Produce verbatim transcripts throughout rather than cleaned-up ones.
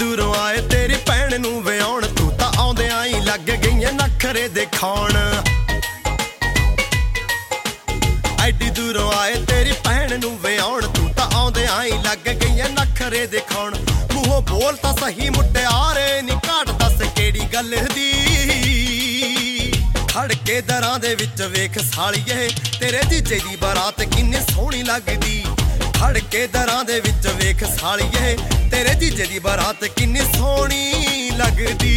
दूरों आए तेरी भैन नूं विआउण तू तां आउंदियां ही लग गईयां नखरे दिखाउण एडी दूरों आए तेरी भैन नूं विआउण तू तां आउंदियां ही लग गईयां नखरे दिखाउण मूहों बोल तां सही मुटियारे नी घाट दस किहड़ी गल दी खड़ के दरां दे विच वेख सालिए तेरे जीजे दी बारात किन्नी सोहणी लगदी खड़ के दरां दे विच वेख सालिए तेरे जीजे दी बारात किन्नी सोहणी लगदी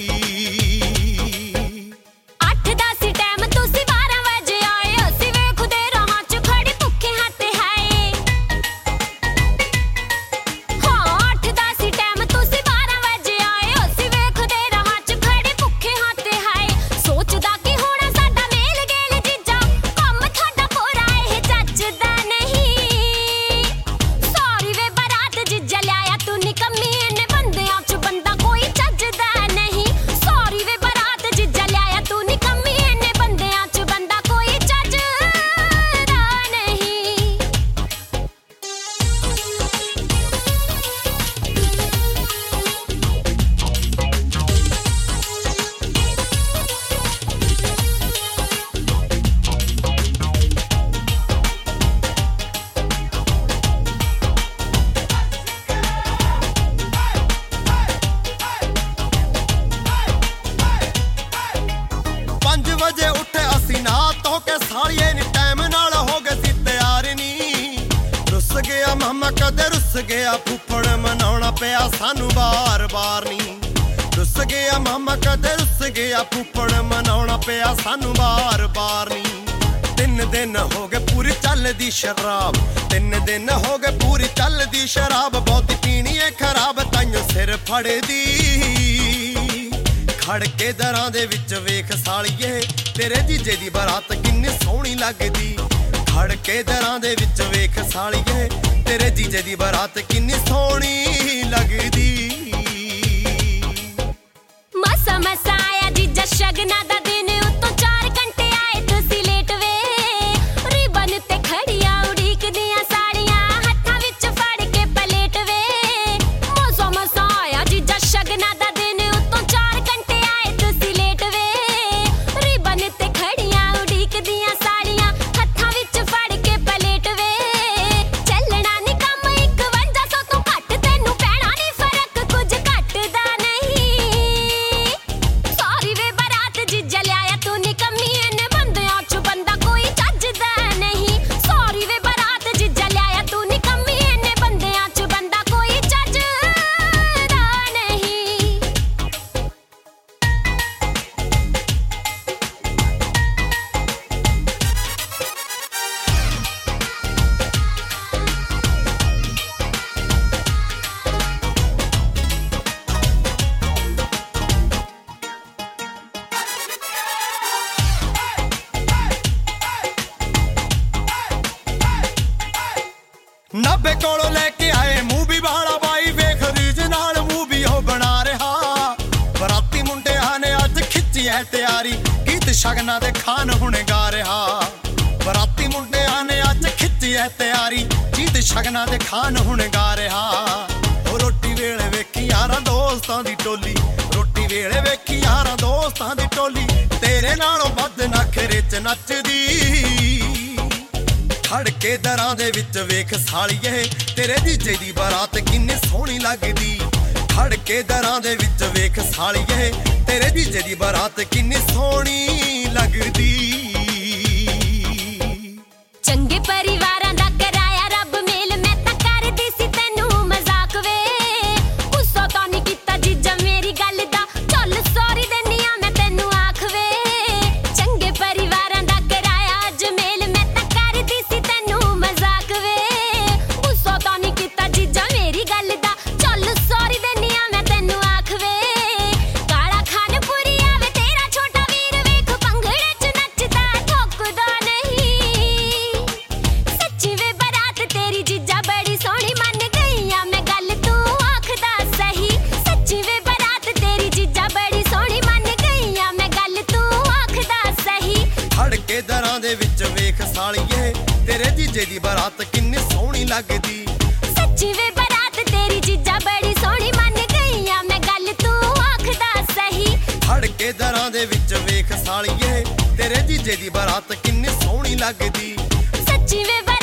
वजे उठे असी ना तो के सालिए नी टाइम नाल हो गए सी तैयार नी रुस गया मामा कदे रुस गया फुफड़ मनाउणा पिया सानू बार बार नी रुस गया मामा कदे रुस गया फुफड़ मनाउणा पिया सानू बार बार नी तीन दिन हो गए पूरी चलदी शराब तीन दिन हो गए पूरी चलदी शराब बहुत पीनी है खराब ताइयों सिर फड़दी खड़ के दरां दे विच वेख सालिए तेरे जीजे दी बारात किन्नी सोहणी लगदी खड़ के दरां दे विच वेख सालिए तेरे जीजे दी बारात किन्नी सोहणी लगदी मसा मसा आया जीजा शगना दा दिन उत्तों चार घंटे आए तुसी लेट वे रिबन ते खड़ियां उड़ीकदियां साड़ियां हत्थां विच फड़ के पलेट वे मसा मसा आया जीजा शगना दा दिन उत्तों चार घंटे आए तुसी लेट वे रिबन ते खड़ियां उड़ीकदियां साड़ियां हत्थां विच फड़ के पलेट वे चलना नी कम इकवंजा सौ तो घट तैनू पैणा नी फर्क कुछ घटदा नहीं सॉरी वे बारात जीजा लियाया तू निकम्मी इन्ने बंदियां च बंदा कोई चजदा नहीं सॉरी वे बारात जीजा लियाया तू निकम्मी इन्ने बंदियां च बंदा कोई चजदा नहीं नब्बे कोलों लेके आए मूवी वाला बाई वेख रीज नाल मूवी हो बना रहा बराती मुंडियां ने अज खिच्ची है तैयारी गीत शगना दे खान हुण गा रहा बराती मुंडियां ने अज खिच्ची है तैयारी गीत शगना दे खान हुण गा रहा ओ रोटी वेले वेखी यारां दोस्तां दी टोली रोटी वेले वेखी यारां दोस्तां दी टोली तेरे नालों वध नखरे च नचदी खड़ के दरां दे विच वेख सालिए तेरे जीजे दी बारात किन्नी सोहणी लगदी खड़ के दरां दे विच वेख सालिए तेरे जीजे दी बारात किन्नी सोहणी लगदी चंगे परिवारां दा कराया रब मेल मैं तां करदी सी तैनू मजाक वे गुस्सा तां नी कीता जीजा मेरी गल दा चल सॉरी देनी आ मैं तैनू आख वे चंगे परिवारां दा कराया अज मेल मैं तां करदी सी तैनू मजाक वे गुस्सा तां नी कीता जीजा मेरी गल दा चल सॉरी देनी आ मैं तैनू आख वे काला खान पुरी आवे तेरा छोटा वीर वेख पंगड़े च नचदा ठोकदा नहीं सच्ची वे बारात तेरी जीजा बड़ी सोहणी मन गई आ मैं गल तू आखदा सही सच्ची वे बारात तेरी जीजा बड़ी सोहणी मन गई आ मैं गल तू आखदा सही खड़ के दरां दे विच वेख सालिए तेरे जीजे दी बारात किन्नी सोहणी लगदी सच्ची वे बारात तेरी जीजा बड़ी सोहणी मन गई आ ਦੇ ਵਿੱਚ ਵੇਖ ਸਾਲੀਏ ਤੇਰੇ ਜੀਜੇ ਦੀ ਬਰਾਤ ਕਿੰਨੀ ਸੋਹਣੀ ਲੱਗਦੀ। ਸੱਚੀ ਵੇ